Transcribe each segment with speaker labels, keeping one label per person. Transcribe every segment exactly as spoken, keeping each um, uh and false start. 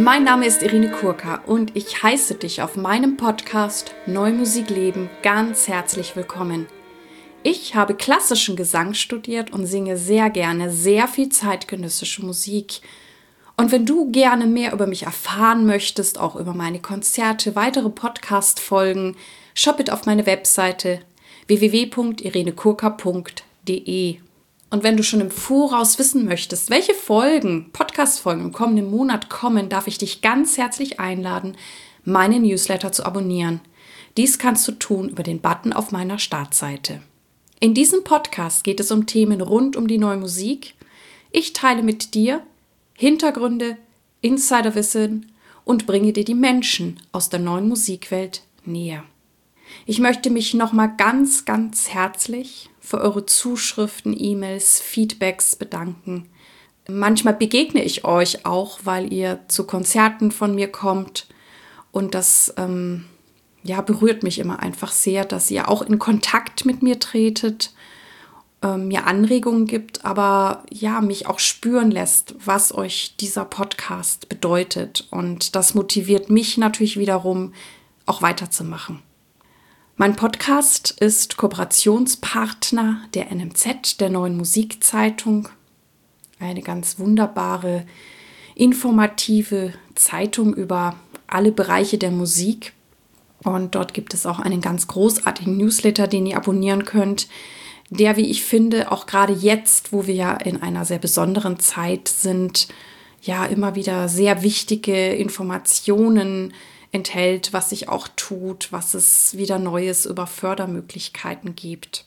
Speaker 1: Mein Name ist Irene Kurka und ich heiße dich auf meinem Podcast Neue Musik leben ganz herzlich willkommen. Ich habe klassischen Gesang studiert und singe sehr gerne sehr viel zeitgenössische Musik. Und wenn du gerne mehr über mich erfahren möchtest, auch über meine Konzerte, weitere Podcast-Folgen, schau bitte auf meine Webseite w w w punkt irene kurka punkt d e. Und wenn du schon im Voraus wissen möchtest, welche Folgen, Podcast-Folgen im kommenden Monat kommen, darf ich dich ganz herzlich einladen, meine Newsletter zu abonnieren. Dies kannst du tun über den Button auf meiner Startseite. In diesem Podcast geht es um Themen rund um die neue Musik. Ich teile mit dir Hintergründe, Insiderwissen und bringe dir die Menschen aus der neuen Musikwelt näher. Ich möchte mich nochmal ganz, ganz herzlich für eure Zuschriften, E-Mails, Feedbacks bedanken. Manchmal begegne ich euch auch, weil ihr zu Konzerten von mir kommt und das ähm, ja, berührt mich immer einfach sehr, dass ihr auch in Kontakt mit mir tretet, äh, mir Anregungen gibt, aber ja, mich auch spüren lässt, was euch dieser Podcast bedeutet. Und das motiviert mich natürlich wiederum, auch weiterzumachen. Mein Podcast ist Kooperationspartner der N M Z, der Neuen Musikzeitung. Eine ganz wunderbare, informative Zeitung über alle Bereiche der Musik. Und dort gibt es auch einen ganz großartigen Newsletter, den ihr abonnieren könnt, der, wie ich finde, auch gerade jetzt, wo wir ja in einer sehr besonderen Zeit sind, ja immer wieder sehr wichtige Informationen enthält, was sich auch tut, was es wieder Neues über Fördermöglichkeiten gibt.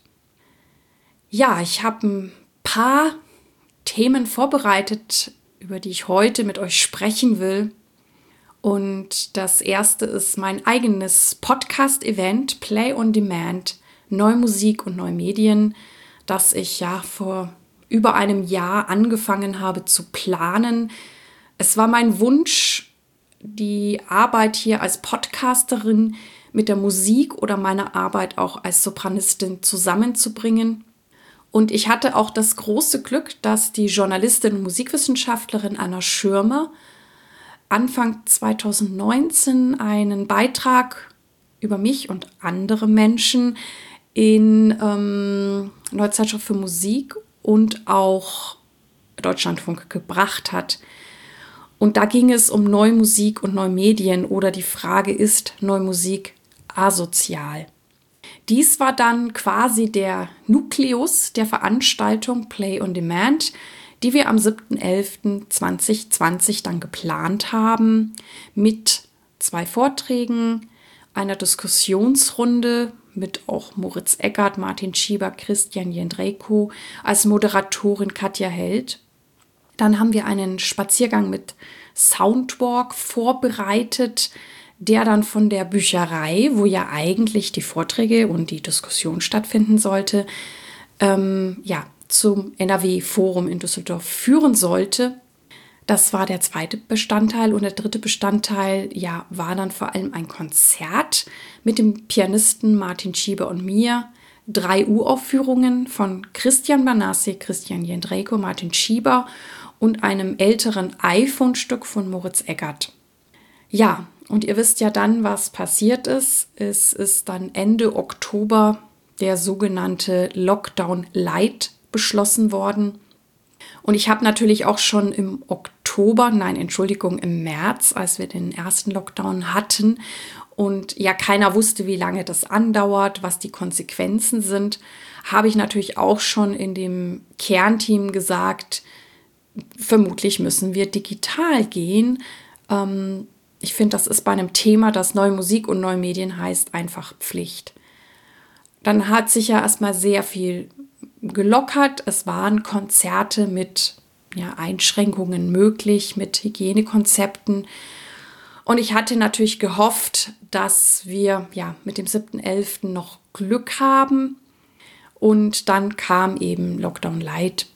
Speaker 1: Ja, ich habe ein paar Themen vorbereitet, über die ich heute mit euch sprechen will. Und das erste ist mein eigenes Podcast-Event Play on Demand, Neue Musik und Neue Medien, das ich ja vor über einem Jahr angefangen habe zu planen. Es war mein Wunsch, die Arbeit hier als Podcasterin mit der Musik oder meine Arbeit auch als Sopranistin zusammenzubringen. Und ich hatte auch das große Glück, dass die Journalistin und Musikwissenschaftlerin Anna Schirmer Anfang zwanzig neunzehn einen Beitrag über mich und andere Menschen in ähm, Neue Zeitschrift für Musik und auch Deutschlandfunk gebracht hat. Und da ging es um Neue Musik und Neue Medien oder die Frage, ist Neue Musik asozial? Dies war dann quasi der Nukleus der Veranstaltung Play on Demand, die wir am siebten elften zweitausendzwanzig dann geplant haben mit zwei Vorträgen, einer Diskussionsrunde mit auch Moritz Eggert, Martin Schieber, Christian Jendrejko, als Moderatorin Katja Held. Dann haben wir einen Spaziergang mit Soundwalk vorbereitet, der dann von der Bücherei, wo ja eigentlich die Vorträge und die Diskussion stattfinden sollte, ähm, ja, zum N R W-Forum in Düsseldorf führen sollte. Das war der zweite Bestandteil und der dritte Bestandteil, ja, war dann vor allem ein Konzert mit dem Pianisten Martin Schieber und mir. Drei Uraufführungen von Christian Banassi, Christian Jendrejko, Martin Schieber und einem älteren iPhone-Stück von Moritz Eggert. Ja, und ihr wisst ja dann, was passiert ist. Es ist dann Ende Oktober der sogenannte Lockdown Light beschlossen worden. Und ich habe natürlich auch schon im Oktober, nein, Entschuldigung, im März, als wir den ersten Lockdown hatten und ja keiner wusste, wie lange das andauert, was die Konsequenzen sind, habe ich natürlich auch schon in dem Kernteam gesagt, vermutlich müssen wir digital gehen. Ähm, ich finde, das ist bei einem Thema, das Neue Musik und Neue Medien heißt, einfach Pflicht. Dann hat sich ja erstmal sehr viel gelockert. Es waren Konzerte mit ja, Einschränkungen möglich, mit Hygienekonzepten. Und ich hatte natürlich gehofft, dass wir ja mit dem siebten elften noch Glück haben. Und dann kam eben Lockdown Light.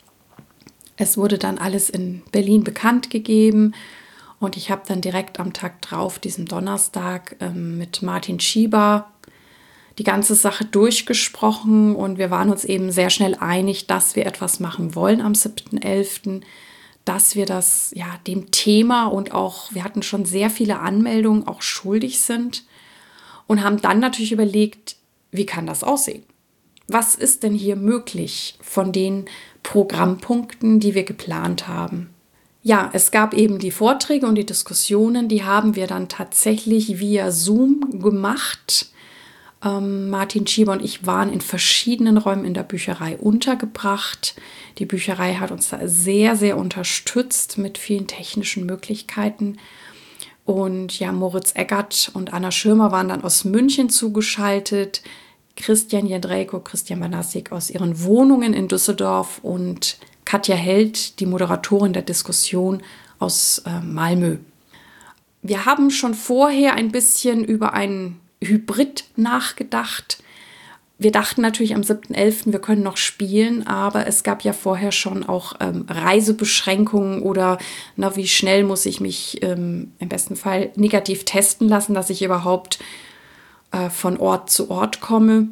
Speaker 1: Es wurde dann alles in Berlin bekannt gegeben. Und ich habe dann direkt am Tag drauf, diesem Donnerstag, ähm, mit Martin Schieber die ganze Sache durchgesprochen und wir waren uns eben sehr schnell einig, dass wir etwas machen wollen am siebten elften dass wir das ja dem Thema und auch, wir hatten schon sehr viele Anmeldungen, auch schuldig sind und haben dann natürlich überlegt, wie kann das aussehen? Was ist denn hier möglich von den Programmpunkten, die wir geplant haben? Ja, es gab eben die Vorträge und die Diskussionen, die haben wir dann tatsächlich via Zoom gemacht. Ähm, Martin Schieber und ich waren in verschiedenen Räumen in der Bücherei untergebracht. Die Bücherei hat uns da sehr, sehr unterstützt mit vielen technischen Möglichkeiten. Und ja, Moritz Eggert und Anna Schirmer waren dann aus München zugeschaltet. Christian Jendrejko, Christian Banassik aus ihren Wohnungen in Düsseldorf und Katja Held, die Moderatorin der Diskussion aus äh, Malmö. Wir haben schon vorher ein bisschen über einen Hybrid nachgedacht. Wir dachten natürlich am siebten elften wir können noch spielen, aber es gab ja vorher schon auch ähm, Reisebeschränkungen oder na, wie schnell muss ich mich ähm, im besten Fall negativ testen lassen, dass ich überhaupt äh, von Ort zu Ort komme.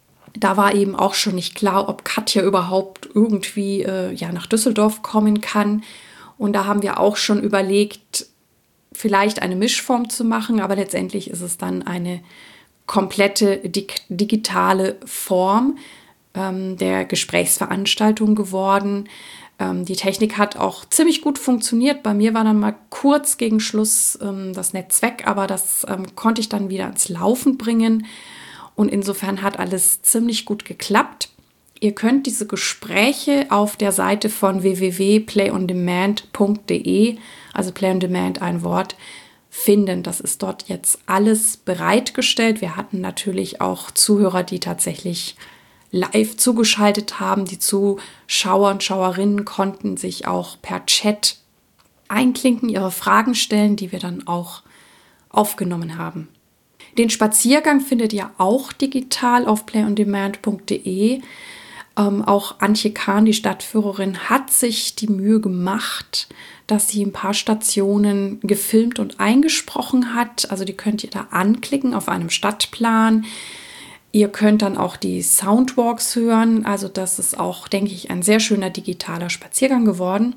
Speaker 1: Da war eben auch schon nicht klar, ob Katja überhaupt irgendwie äh, ja, nach Düsseldorf kommen kann. Und da haben wir auch schon überlegt, vielleicht eine Mischform zu machen, aber letztendlich ist es dann eine komplette dig- digitale Form ähm, der Gesprächsveranstaltung geworden. Ähm, die Technik hat auch ziemlich gut funktioniert. Bei mir war dann mal kurz gegen Schluss ähm, das Netz weg, aber das ähm, konnte ich dann wieder ins Laufen bringen. Und insofern hat alles ziemlich gut geklappt. Ihr könnt diese Gespräche auf der Seite von w w w punkt play on demand punkt d e, also Play on Demand ein Wort, finden. Das ist dort jetzt alles bereitgestellt. Wir hatten natürlich auch Zuhörer, die tatsächlich live zugeschaltet haben. Die Zuschauer und Schauerinnen konnten sich auch per Chat einklinken, ihre Fragen stellen, die wir dann auch aufgenommen haben. Den Spaziergang findet ihr auch digital auf play on demand punkt d e. Ähm, auch Antje Kahn, die Stadtführerin, hat sich die Mühe gemacht, dass sie ein paar Stationen gefilmt und eingesprochen hat. Also die könnt ihr da anklicken auf einem Stadtplan. Ihr könnt dann auch die Soundwalks hören. Also das ist auch, denke ich, ein sehr schöner digitaler Spaziergang geworden.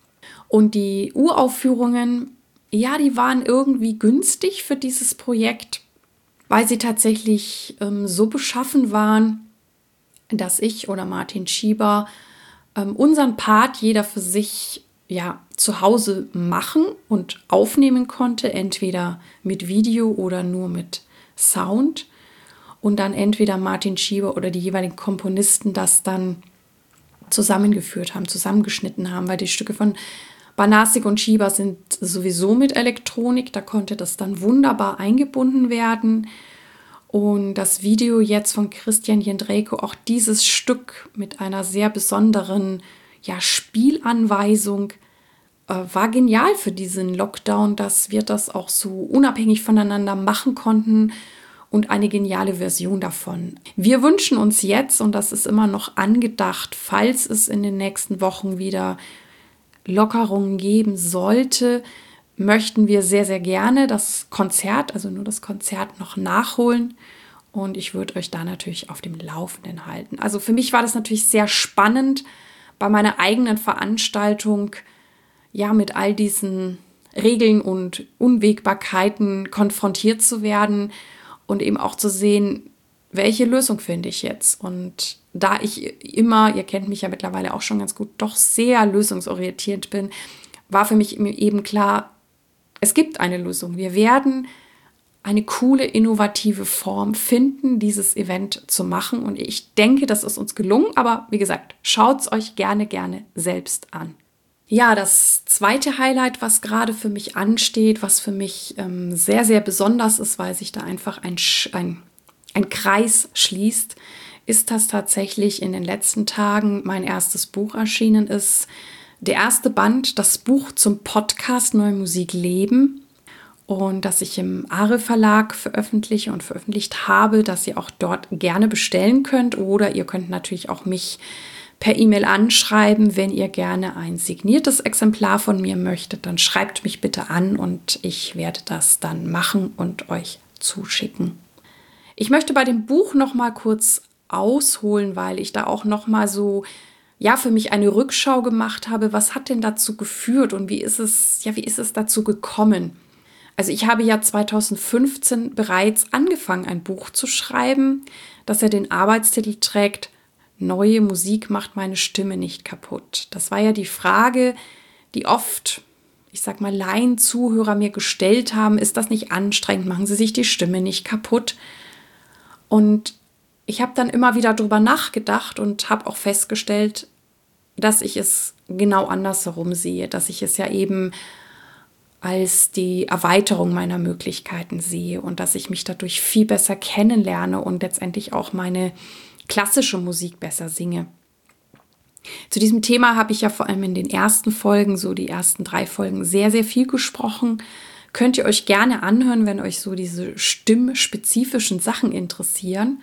Speaker 1: Und die Uraufführungen, ja, die waren irgendwie günstig für dieses Projekt, weil sie tatsächlich ähm, so beschaffen waren, dass ich oder Martin Schieber ähm, unseren Part jeder für sich ja, zu Hause machen und aufnehmen konnte, entweder mit Video oder nur mit Sound. Und dann entweder Martin Schieber oder die jeweiligen Komponisten das dann zusammengeführt haben, zusammengeschnitten haben, weil die Stücke von Banassik und Schieber sind sowieso mit Elektronik, da konnte das dann wunderbar eingebunden werden. Und das Video jetzt von Christian Jendrejko, auch dieses Stück mit einer sehr besonderen ja, Spielanweisung, äh, war genial für diesen Lockdown, dass wir das auch so unabhängig voneinander machen konnten und eine geniale Version davon. Wir wünschen uns jetzt, und das ist immer noch angedacht, falls es in den nächsten Wochen wieder Lockerungen geben sollte, möchten wir sehr, sehr gerne das Konzert, also nur das Konzert noch nachholen. Und ich würde euch da natürlich auf dem Laufenden halten. Also für mich war das natürlich sehr spannend, bei meiner eigenen Veranstaltung ja mit all diesen Regeln und Unwägbarkeiten konfrontiert zu werden und eben auch zu sehen, welche Lösung finde ich jetzt. Und da ich immer, ihr kennt mich ja mittlerweile auch schon ganz gut, doch sehr lösungsorientiert bin, war für mich eben klar, es gibt eine Lösung. Wir werden eine coole, innovative Form finden, dieses Event zu machen. Und ich denke, das ist uns gelungen. Aber wie gesagt, schaut es euch gerne, gerne selbst an. Ja, das zweite Highlight, was gerade für mich ansteht, was für mich ähm, sehr, sehr besonders ist, weil sich da einfach ein, ein, ein Kreis schließt, ist, dass tatsächlich in den letzten Tagen mein erstes Buch erschienen ist. Der erste Band, das Buch zum Podcast Neue Musik leben, und das ich im Are Verlag veröffentliche und veröffentlicht habe, dass ihr auch dort gerne bestellen könnt, oder ihr könnt natürlich auch mich per E-Mail anschreiben, wenn ihr gerne ein signiertes Exemplar von mir möchtet, dann schreibt mich bitte an und ich werde das dann machen und euch zuschicken. Ich möchte bei dem Buch noch mal kurz ausholen, weil ich da auch noch mal so ja, für mich eine Rückschau gemacht habe, was hat denn dazu geführt und wie ist es, ja, wie ist es dazu gekommen? Also ich habe ja zweitausendfünfzehn bereits angefangen, ein Buch zu schreiben, das ja den Arbeitstitel trägt: Neue Musik macht meine Stimme nicht kaputt. Das war ja die Frage, die oft, ich sag mal, Laienzuhörer mir gestellt haben: Ist das nicht anstrengend? Machen Sie sich die Stimme nicht kaputt? Und ich habe dann immer wieder drüber nachgedacht und habe auch festgestellt, dass ich es genau andersherum sehe, dass ich es ja eben als die Erweiterung meiner Möglichkeiten sehe und dass ich mich dadurch viel besser kennenlerne und letztendlich auch meine klassische Musik besser singe. Zu diesem Thema habe ich ja vor allem in den ersten Folgen, so die ersten drei Folgen, sehr, sehr viel gesprochen. Könnt ihr euch gerne anhören, wenn euch so diese stimmspezifischen Sachen interessieren.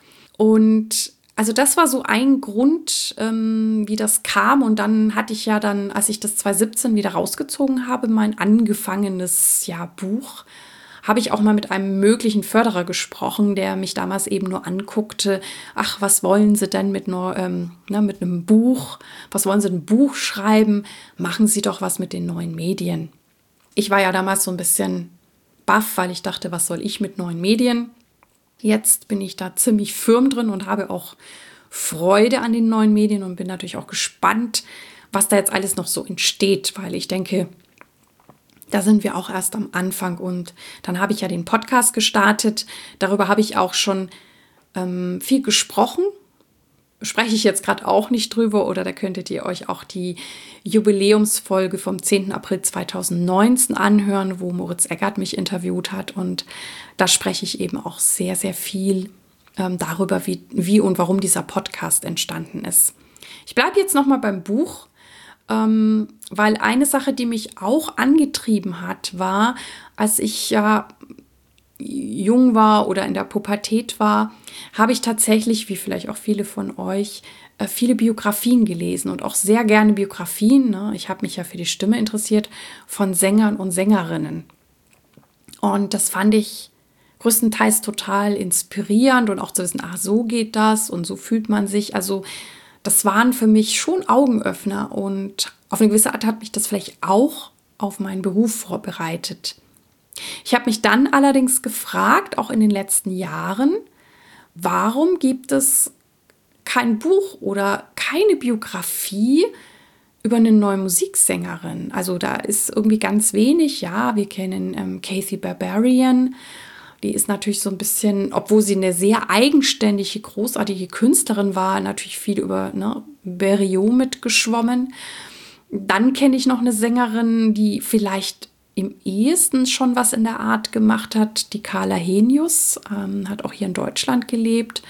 Speaker 1: Und also das war so ein Grund, ähm, wie das kam. Und dann hatte ich ja dann, als ich das zweitausendsiebzehn wieder rausgezogen habe, mein angefangenes ja, Buch, habe ich auch mal mit einem möglichen Förderer gesprochen, der mich damals eben nur anguckte: Ach, was wollen Sie denn mit, nur, ähm, ne, mit einem Buch? Was wollen Sie ein Buch schreiben? Machen Sie doch was mit den neuen Medien. Ich war ja damals so ein bisschen baff, weil ich dachte, was soll ich mit neuen Medien? Jetzt bin ich da ziemlich firm drin und habe auch Freude an den neuen Medien und bin natürlich auch gespannt, was da jetzt alles noch so entsteht, weil ich denke, da sind wir auch erst am Anfang. Und dann habe ich ja den Podcast gestartet. Darüber habe ich auch schon ähm, viel gesprochen. Spreche ich jetzt gerade auch nicht drüber, oder da könntet ihr euch auch die Jubiläumsfolge vom zehnten April zweitausendneunzehn anhören, wo Moritz Eggert mich interviewt hat. Und da spreche ich eben auch sehr, sehr viel ähm, darüber, wie, wie und warum dieser Podcast entstanden ist. Ich bleibe jetzt nochmal beim Buch, ähm, weil eine Sache, die mich auch angetrieben hat, war, als ich ja jung war oder in der Pubertät war, habe ich tatsächlich, wie vielleicht auch viele von euch, viele Biografien gelesen und auch sehr gerne Biografien. Ne? Ich habe mich ja für die Stimme interessiert, von Sängern und Sängerinnen. Und das fand ich größtenteils total inspirierend und auch zu wissen, ach, so geht das und so fühlt man sich. Also das waren für mich schon Augenöffner und auf eine gewisse Art hat mich das vielleicht auch auf meinen Beruf vorbereitet. Ich habe mich dann allerdings gefragt, auch in den letzten Jahren, warum gibt es kein Buch oder keine Biografie über eine neue Musiksängerin? Also da ist irgendwie ganz wenig. Ja, wir kennen ähm, Kathy Barbarian. Die ist natürlich so ein bisschen, obwohl sie eine sehr eigenständige, großartige Künstlerin war, natürlich viel über ne, Berriot mitgeschwommen. Dann kenne ich noch eine Sängerin, die vielleicht im ehesten schon was in der Art gemacht hat, die Carla Henius, ähm, hat auch hier in Deutschland gelebt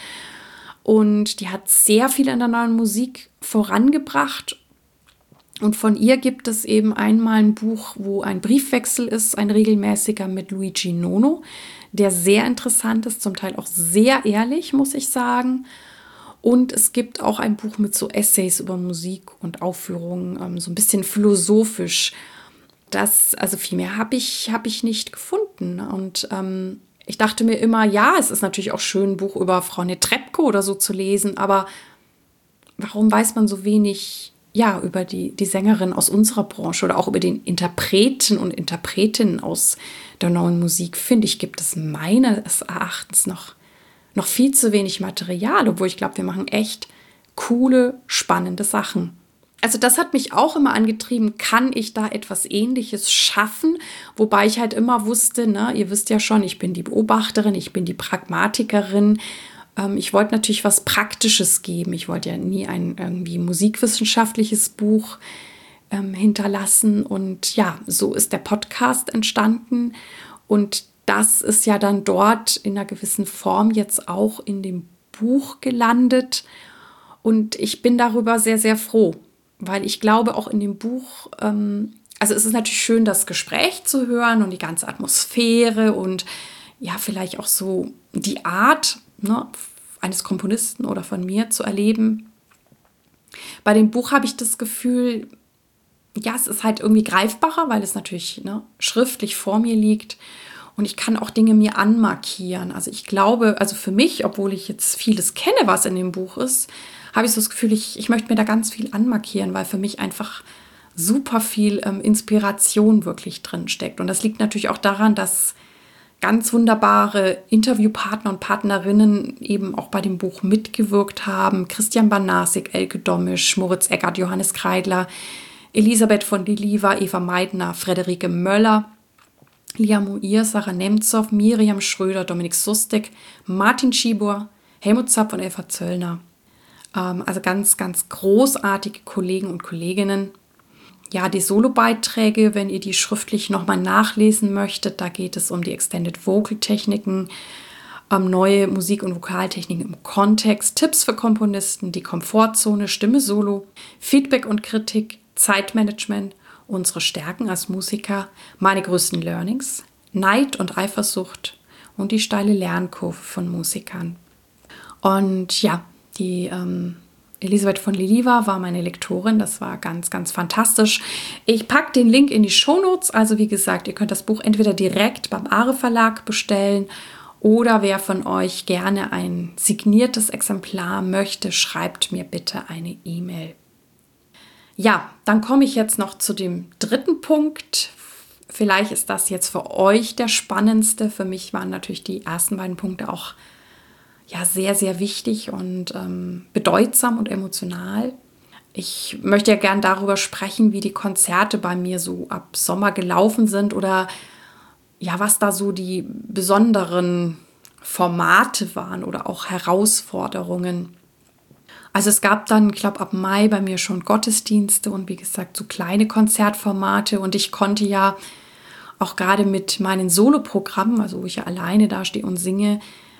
Speaker 1: und die hat sehr viel in der neuen Musik vorangebracht. Und von ihr gibt es eben einmal ein Buch, wo ein Briefwechsel ist, ein regelmäßiger mit Luigi Nono, der sehr interessant ist, zum Teil auch sehr ehrlich, muss ich sagen. Und es gibt auch ein Buch mit so Essays über Musik und Aufführungen, ähm, so ein bisschen philosophisch. Das, also viel mehr habe ich, hab ich nicht gefunden. Und ähm, ich dachte mir immer, ja, es ist natürlich auch schön, ein Buch über Frau Netrebko oder so zu lesen, aber warum weiß man so wenig ja, über die, die Sängerin aus unserer Branche oder auch über den Interpreten und Interpretinnen aus der neuen Musik? Finde ich, gibt es meines Erachtens noch, noch viel zu wenig Material, obwohl ich glaube, wir machen echt coole, spannende Sachen. Also das hat mich auch immer angetrieben, kann ich da etwas Ähnliches schaffen? Wobei ich halt immer wusste, ne, ihr wisst ja schon, ich bin die Beobachterin, ich bin die Pragmatikerin. Ähm, ich wollte natürlich was Praktisches geben. Ich wollte ja nie ein irgendwie musikwissenschaftliches Buch ähm, hinterlassen. Und ja, so ist der Podcast entstanden. Und das ist ja dann dort in einer gewissen Form jetzt auch in dem Buch gelandet. Und ich bin darüber sehr, sehr froh. Weil ich glaube, auch in dem Buch, ähm, also es ist natürlich schön, das Gespräch zu hören und die ganze Atmosphäre und ja, vielleicht auch so die Art, ne, eines Komponisten oder von mir zu erleben. Bei dem Buch habe ich das Gefühl, ja, es ist halt irgendwie greifbarer, weil es natürlich ne, schriftlich vor mir liegt und ich kann auch Dinge mir anmarkieren. Also ich glaube, also für mich, obwohl ich jetzt vieles kenne, was in dem Buch ist, habe ich so das Gefühl, ich, ich möchte mir da ganz viel anmarkieren, weil für mich einfach super viel ähm, Inspiration wirklich drin steckt. Und das liegt natürlich auch daran, dass ganz wunderbare Interviewpartner und Partnerinnen eben auch bei dem Buch mitgewirkt haben. Christian Banasik, Elke Domisch, Moritz Eckert, Johannes Kreidler, Elisabeth von Liliva, Eva Meidner, Frederike Möller, Lia Muir, Sarah Nemtsov, Miriam Schröder, Dominik Sustek, Martin Schibor, Helmut Zapp und Elfa Zöllner. Ähm, also ganz, ganz großartige Kollegen und Kolleginnen. Ja, die Solobeiträge, wenn ihr die schriftlich nochmal nachlesen möchtet, da geht es um die Extended Vocal Techniken, um neue Musik- und Vokaltechniken im Kontext, Tipps für Komponisten, die Komfortzone, Stimme Solo, Feedback und Kritik, Zeitmanagement, unsere Stärken als Musiker, meine größten Learnings, Neid und Eifersucht und die steile Lernkurve von Musikern. Und ja, die ähm, Elisabeth von Liliva war meine Lektorin. Das war ganz, ganz fantastisch. Ich packe den Link in die Shownotes. Also wie gesagt, ihr könnt das Buch entweder direkt beim Are Verlag bestellen oder wer von euch gerne ein signiertes Exemplar möchte, schreibt mir bitte eine E-Mail. Ja, dann komme ich jetzt noch zu dem dritten Punkt. Vielleicht ist das jetzt für euch der spannendste. Für mich waren natürlich die ersten beiden Punkte auch ja, sehr, sehr wichtig und ähm, bedeutsam und emotional. Ich möchte ja gern darüber sprechen, wie die Konzerte bei mir so ab Sommer gelaufen sind oder ja, was da so die besonderen Formate waren oder auch Herausforderungen. Also es gab dann, ich glaube, ab Mai bei mir schon Gottesdienste und wie gesagt, so kleine Konzertformate und ich konnte ja auch gerade mit meinen Soloprogrammen, also wo ich ja alleine da stehe und singe,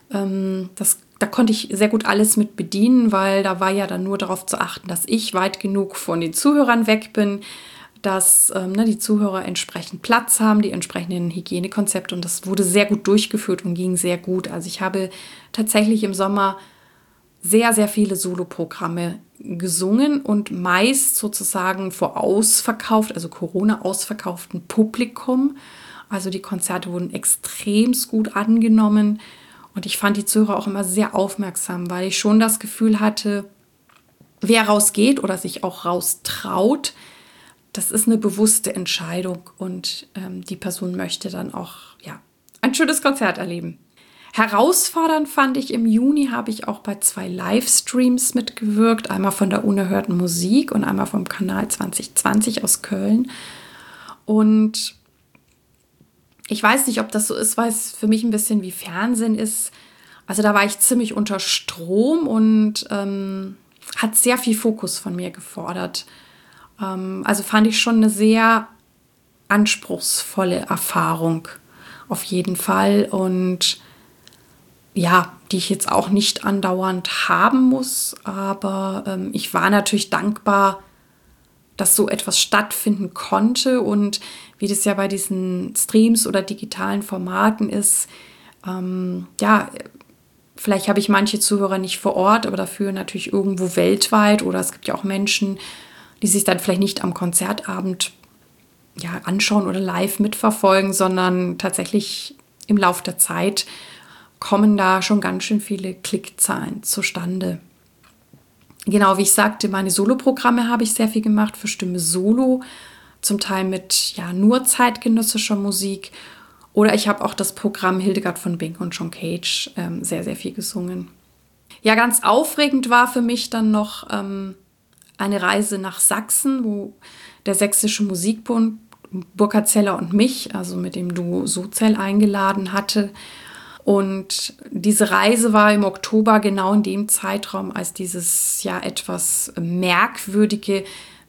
Speaker 1: Das, da konnte ich sehr gut alles mit bedienen, weil da war ja dann nur darauf zu achten, dass ich weit genug von den Zuhörern weg bin, dass ähm, ne, die Zuhörer entsprechend Platz haben, die entsprechenden Hygienekonzepte und das wurde sehr gut durchgeführt und ging sehr gut. Also ich habe tatsächlich im Sommer sehr, sehr viele Soloprogramme gesungen und meist sozusagen vor ausverkauft, also Corona ausverkauften Publikum. Also die Konzerte wurden extremst gut angenommen. Und ich fand die Zuhörer auch immer sehr aufmerksam, weil ich schon das Gefühl hatte, wer rausgeht oder sich auch raustraut, das ist eine bewusste Entscheidung und ähm, die Person möchte dann auch ja, ein schönes Konzert erleben. Herausfordernd fand ich, im Juni habe ich auch bei zwei Livestreams mitgewirkt, einmal von der Unerhörten Musik und einmal vom Kanal zwanzig zwanzig aus Köln. Und ich weiß nicht, ob das so ist, weil es für mich ein bisschen wie Fernsehen ist. Also da war ich ziemlich unter Strom und ähm, hat sehr viel Fokus von mir gefordert. Ähm, also fand ich schon eine sehr anspruchsvolle Erfahrung auf jeden Fall. Und ja, die ich jetzt auch nicht andauernd haben muss. Aber ähm, ich war natürlich dankbar, dass so etwas stattfinden konnte und wie das ja bei diesen Streams oder digitalen Formaten ist, ähm, ja, vielleicht habe ich manche Zuhörer nicht vor Ort, aber dafür natürlich irgendwo weltweit oder es gibt ja auch Menschen, die sich dann vielleicht nicht am Konzertabend ja, anschauen oder live mitverfolgen, sondern tatsächlich im Laufe der Zeit kommen da schon ganz schön viele Klickzahlen zustande. Genau, wie ich sagte, meine Soloprogramme habe ich sehr viel gemacht für Stimme Solo, zum Teil mit ja, nur zeitgenössischer Musik. Oder ich habe auch das Programm Hildegard von Bingen und John Cage ähm, sehr, sehr viel gesungen. Ja, ganz aufregend war für mich dann noch ähm, eine Reise nach Sachsen, wo der Sächsische Musikbund Burkhard Zeller und mich, also mit dem Duo Sozell, eingeladen hatte. Und diese Reise war im Oktober genau in dem Zeitraum, als dieses ja etwas merkwürdige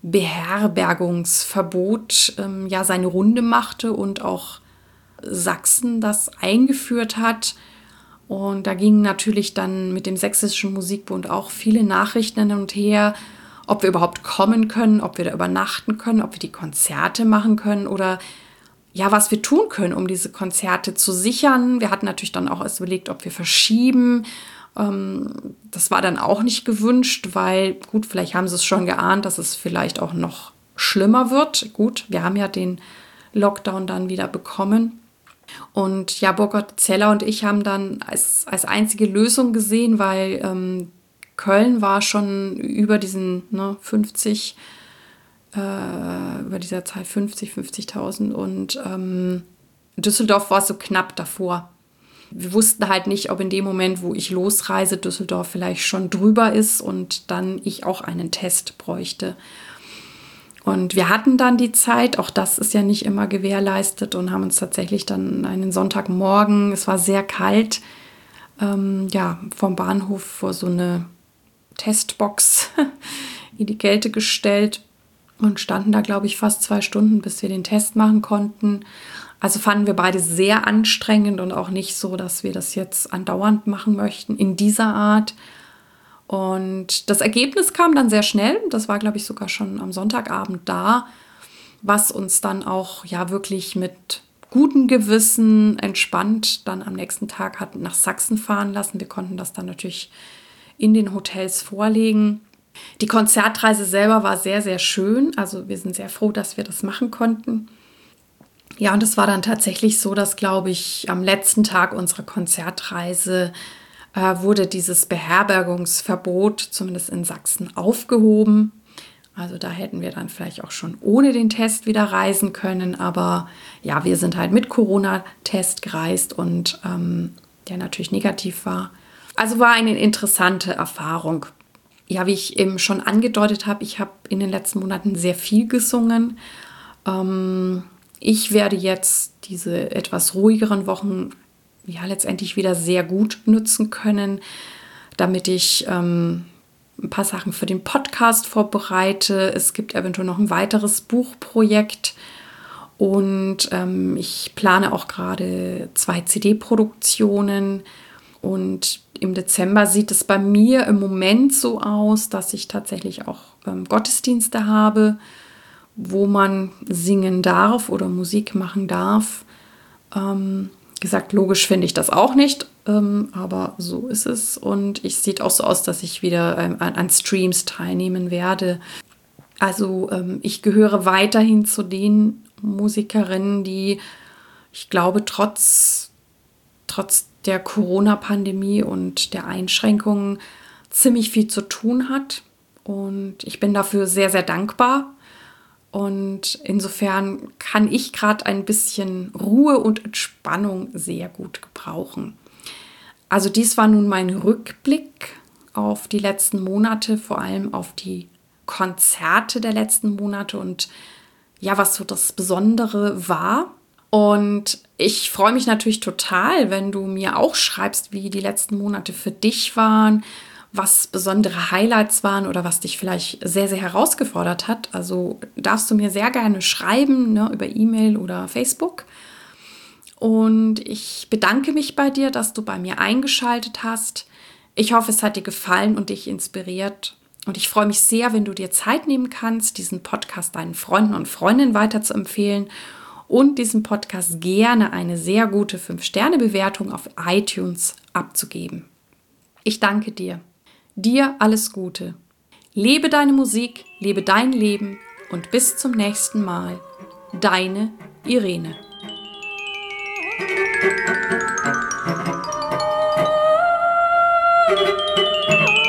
Speaker 1: Beherbergungsverbot ähm, ja seine Runde machte und auch Sachsen das eingeführt hat. Und da gingen natürlich dann mit dem Sächsischen Musikbund auch viele Nachrichten hin und her, ob wir überhaupt kommen können, ob wir da übernachten können, ob wir die Konzerte machen können oder ja, was wir tun können, um diese Konzerte zu sichern. Wir hatten natürlich dann auch erst überlegt, ob wir verschieben. Ähm, das war dann auch nicht gewünscht, weil, gut, vielleicht haben sie es schon geahnt, dass es vielleicht auch noch schlimmer wird. Gut, wir haben ja den Lockdown dann wieder bekommen. Und ja, Burkhard Zeller und ich haben dann als, als einzige Lösung gesehen, weil ähm, Köln war schon über diesen ne, fünfzig, äh, über dieser Zahl fünfzig, fünfzigtausend und ähm, Düsseldorf war so knapp davor. Wir wussten halt nicht, ob in dem Moment, wo ich losreise, Düsseldorf vielleicht schon drüber ist und dann ich auch einen Test bräuchte. Und wir hatten dann die Zeit, auch das ist ja nicht immer gewährleistet, und haben uns tatsächlich dann einen Sonntagmorgen, es war sehr kalt, ähm, ja, vom Bahnhof vor so eine Testbox in die Kälte gestellt und standen da, glaube ich, fast zwei Stunden, bis wir den Test machen konnten. Also fanden wir beide sehr anstrengend und auch nicht so, dass wir das jetzt andauernd machen möchten in dieser Art. Und das Ergebnis kam dann sehr schnell. Das war, glaube ich, sogar schon am Sonntagabend da, was uns dann auch ja wirklich mit gutem Gewissen entspannt dann am nächsten Tag hat nach Sachsen fahren lassen. Wir konnten das dann natürlich in den Hotels vorlegen. Die Konzertreise selber war sehr, sehr schön. Also wir sind sehr froh, dass wir das machen konnten. Ja, und es war dann tatsächlich so, dass, glaube ich, am letzten Tag unserer Konzertreise äh, wurde dieses Beherbergungsverbot, zumindest in Sachsen, aufgehoben. Also da hätten wir dann vielleicht auch schon ohne den Test wieder reisen können. Aber ja, wir sind halt mit Corona-Test gereist und ähm, der natürlich negativ war. Also war eine interessante Erfahrung. Ja, wie ich eben schon angedeutet habe, ich habe in den letzten Monaten sehr viel gesungen. Ähm, Ich werde jetzt diese etwas ruhigeren Wochen ja letztendlich wieder sehr gut nutzen können, damit ich ähm, ein paar Sachen für den Podcast vorbereite. Es gibt eventuell noch ein weiteres Buchprojekt und ähm, ich plane auch gerade zwei C D-Produktionen. Und im Dezember sieht es bei mir im Moment so aus, dass ich tatsächlich auch ähm, Gottesdienste habe, wo man singen darf oder Musik machen darf. Ähm, gesagt, logisch finde ich das auch nicht, ähm, aber so ist es. Und es sieht auch so aus, dass ich wieder ähm, an, an Streams teilnehmen werde. Also ähm, ich gehöre weiterhin zu den Musikerinnen, die, ich glaube, trotz, trotz der Corona-Pandemie und der Einschränkungen ziemlich viel zu tun hat. Und ich bin dafür sehr, sehr dankbar. Und insofern kann ich gerade ein bisschen Ruhe und Entspannung sehr gut gebrauchen. Also dies war nun mein Rückblick auf die letzten Monate, vor allem auf die Konzerte der letzten Monate und ja, was so das Besondere war. Und ich freue mich natürlich total, wenn du mir auch schreibst, wie die letzten Monate für dich waren, was besondere Highlights waren oder was dich vielleicht sehr, sehr herausgefordert hat. Also darfst du mir sehr gerne schreiben, ne, über E-Mail oder Facebook. Und ich bedanke mich bei dir, dass du bei mir eingeschaltet hast. Ich hoffe, es hat dir gefallen und dich inspiriert. Und ich freue mich sehr, wenn du dir Zeit nehmen kannst, diesen Podcast deinen Freunden und Freundinnen weiter zu empfehlen und diesem Podcast gerne eine sehr gute fünf Sterne Bewertung auf iTunes abzugeben. Ich danke dir. Dir alles Gute. Lebe deine Musik, lebe dein Leben und bis zum nächsten Mal. Deine Irene.
Speaker 2: Thank you.